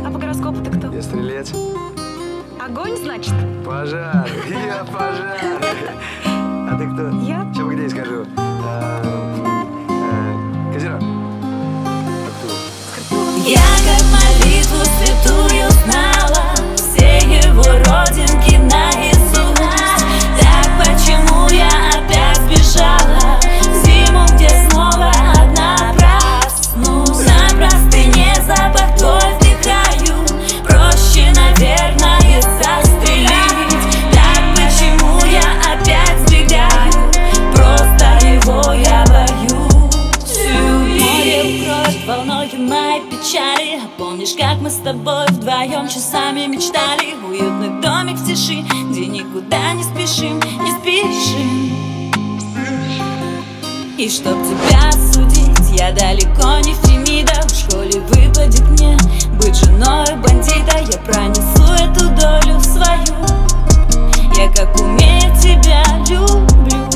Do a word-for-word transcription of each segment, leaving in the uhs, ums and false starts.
А по гороскопу ты кто? Я стрелец. Огонь, значит? Пожар. Я пожар. А ты кто? Я? Сейчас погоди, скажу. Козерог. Я как молитву святую знала все его родинки наизусть. Так почему я опять сбежала в зиму, где снова одна проснусь? На простыне запах твой вдыхаю, проще, наверное, застрелить. Так почему я опять сбегаю, просто его я боюсь любить. Море укроет волной моей печали. А помнишь, как мы с тобой вдвоем часами мечтали? Уютный домик в тиши, где никуда не спешим, не спешим. И чтоб тебя судить, я далеко не Фемида. В школе выпадет мне быть женой бандита. Я пронесу эту долю свою. Я как умею тебя люблю.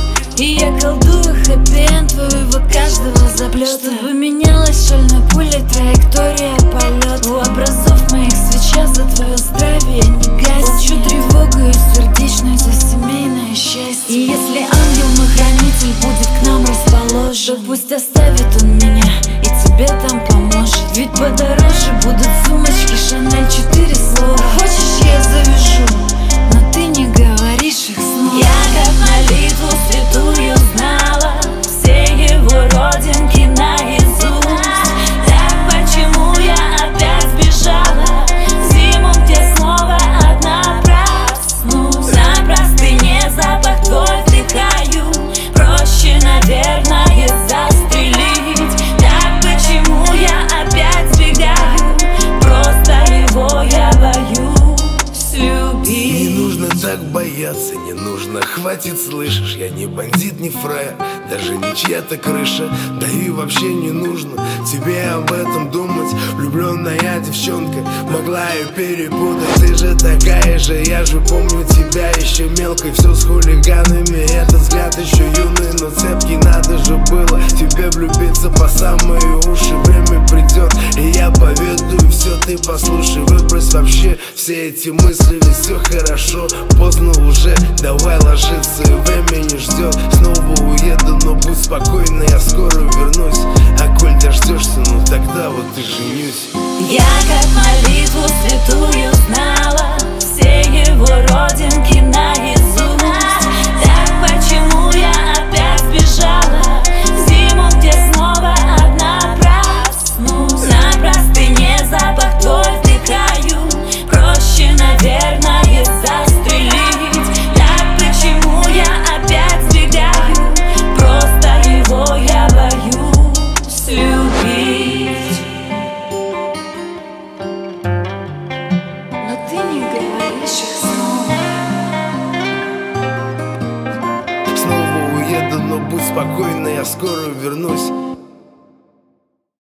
И я колдую хэппи-энд твоего каждого заплета, чтобы менялась шальной пулей траектория полета. У образов моих свеча за твое здравие не гасит. Плачу тревогу и сердечную за семейное счастье. И если ангел мой хранитель будет к нам расположен, то пусть оставит он меня и тебе там поможет. Ведь подороже будут сумочки Шанель четыре слова. Хочешь, я завяжу, но ты не говоришь их снова. Я как молитву святую знала все его родинки наизусть. Так почему я опять сбежала в зиму, где снова одна проснусь? На простыне запах твой вдыхаю, проще, наверное, застрелить. Так почему я опять сбегаю, просто его я боюсь любить. Не нужно так бояться, не нужно, хватит, слышишь? Я не бандит, не фраер, даже не чья-то крыша. Да и вообще не нужно тебе об этом думать. Влюбленная девчонка могла ее перепутать. Ты же такая же, я же помню тебя еще мелкой. Все с хулиганами, этот взгляд еще юный, но цепкий. Надо же было тебе влюбиться по самые уши. Время придет, и я поведаю все, ты послушай. Выбрось вообще все эти мысли, ведь все хорошо. Поздно уже, давай ложиться, и время не ждет. Снова уеду, но будь спокойна, я скоро вернусь. А коль дождешься, ну тогда вот и женюсь. Я как молитву святую знала все его родинки наизусть. Так почему я опять сбежала в зиму, где снова одна проснусь? На простыне запах твой вдыхаю, проще, наверное, застрелить. Так почему я опять сбегаю, просто его я боюсь любить. Но ты не говоришь их снова. Снова уеду, но будь спокойна, я скоро вернусь.